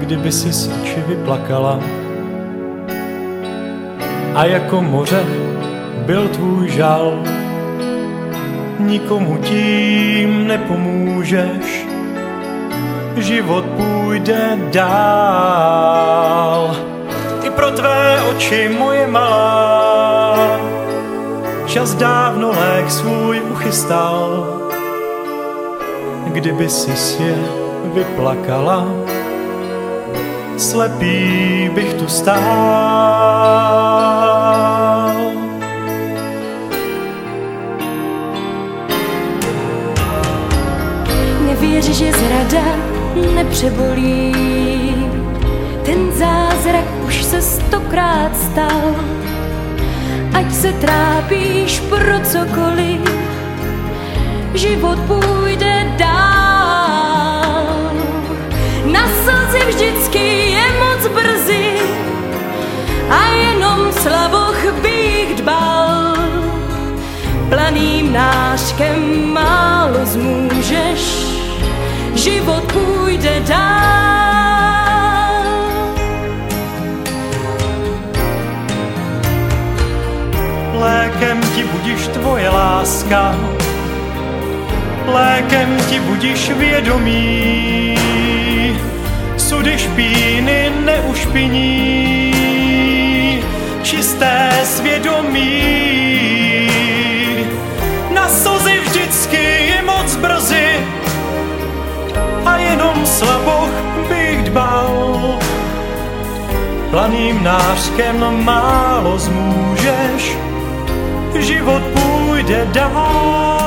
kdyby si oči vyplakala. A jako moře byl tvůj žal, nikomu tím nepomůžeš, život půjde dál. I pro tvé oči, moje malá, čas dávno lék svůj uchystal. Kdyby si je vyplakala, slepý bych tu stál. Nevěř, že zrada nepřebolí, ten zázrak už se 100krát stal. Ať se trápíš pro cokoliv, život půjde dál. Na slzy vždycky je moc brzy a jenom slaboch bych dbal. Planým nářkem málo zmůžeš, život půjde dál. Lékem ti budíš tvoje láska, lékem ti budíš vědomí, sudy špíny neušpiní, čisté svědomí. Na slzy vždycky je moc brzy a jenom slaboch bych dbal. Planým nářkem málo zmůžeš, život půjde dál.